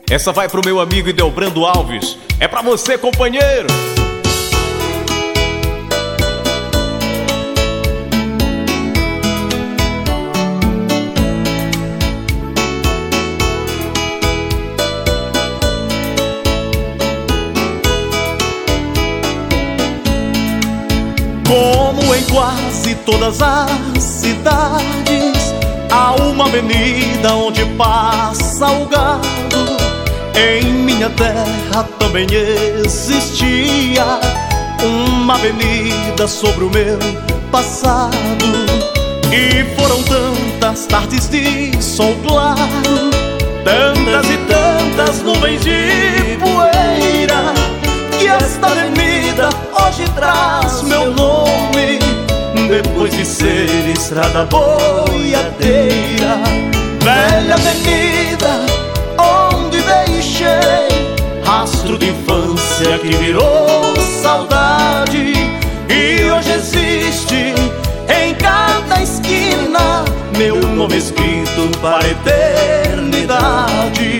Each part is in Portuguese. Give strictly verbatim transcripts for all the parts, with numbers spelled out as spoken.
Essa vai pro meu amigo Idelbrando Alves. É pra você, companheiro. Como em quase todas as cidades, há uma avenida onde passa o gado. Em minha terra também existia uma avenida sobre o meu passado. E foram tantas tardes de sol claro, tantas e tantas nuvens de poeira, que esta avenida hoje traz meu nome, depois de ser estrada boiadeira. Velha avenida onde deixei rastro de infância que virou saudade, e hoje existe em cada esquina meu nome escrito para a eternidade.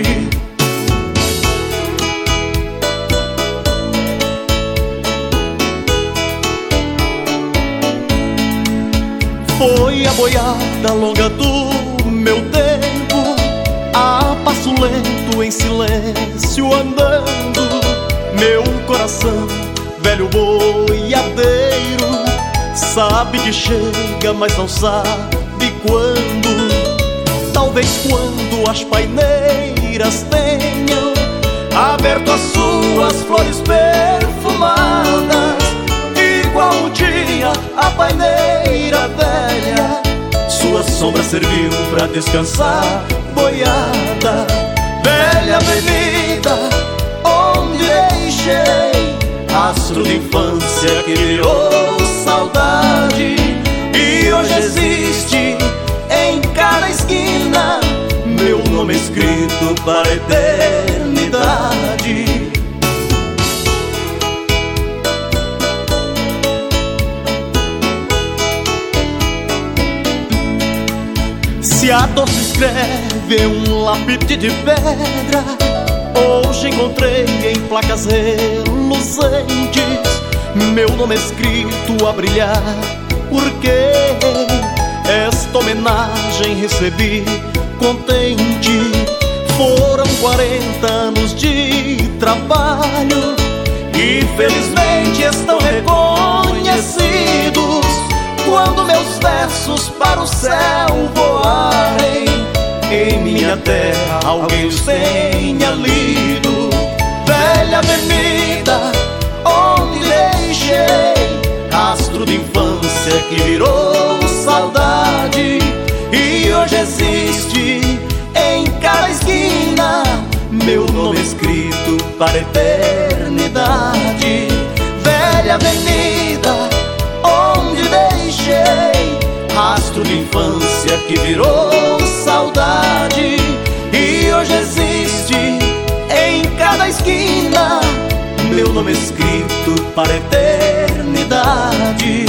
Foi a boiada longa do meu tempo, a passo lento em silêncio andando. Meu coração, velho boiadeiro, sabe que chega, mas não sabe quando. Talvez quando as paineiras tenham aberto as suas flores perfumadas, igual um dia a paineira velha, sua sombra serviu pra descansar boiada. Velha avenida onde deixei rastro de infância que virou saudade, e hoje existe em cada esquina meu nome escrito para a eternidade. Se a dor se escreve em um lápis de pedra, hoje encontrei em placas reluzentes meu nome escrito a brilhar, porque esta homenagem recebi contente. Foram quarenta anos de trabalho e felizmente estão reconhecidos quando meus versos para o céu voarem. Em minha terra alguém os tenha lido. Velha avenida onde deixei rastro de infância que virou saudade, e hoje existe em cada esquina meu nome escrito para a eternidade. Velha avenida onde deixei rastro de infância que virou saudade, e hoje existe em cada esquina meu nome escrito para a eternidade.